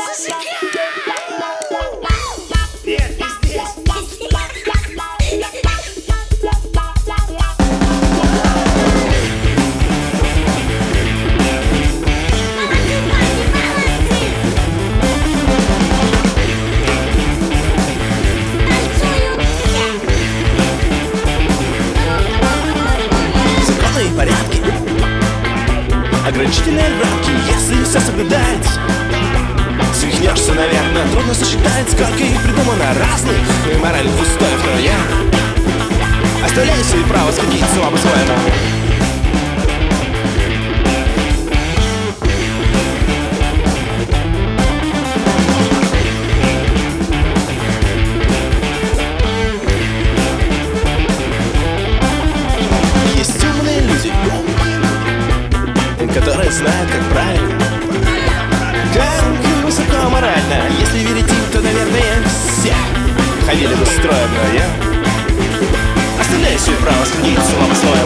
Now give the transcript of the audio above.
Нет, не здесь. Законы и порядки, ограничительные рамки, если все соблюдать, свихнешься, наверное, трудно сосчитать, сколько их придумано разных и моральных устоев, но я оставляю себе право сходить с ума по-своему. Есть умные люди, которые знают, как правильно, как высоко морально. Если верить им, то, наверное, все ходили бы строем, но я оставляю себе право сходить с ума по-своему.